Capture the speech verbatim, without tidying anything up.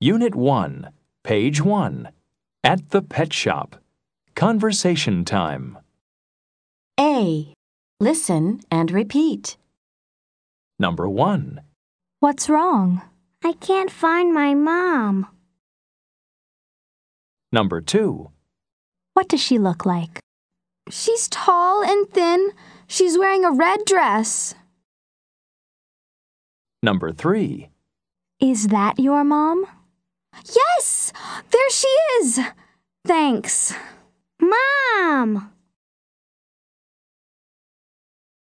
Unit one, Page one. At the Pet Shop. Conversation time. A. Listen and repeat. Number one. What's wrong? I can't find my mom. Number two. What does she look like? She's tall and thin. She's wearing a red dress. Number three. Is that your mom? Yes! There she is! Thanks. Mom!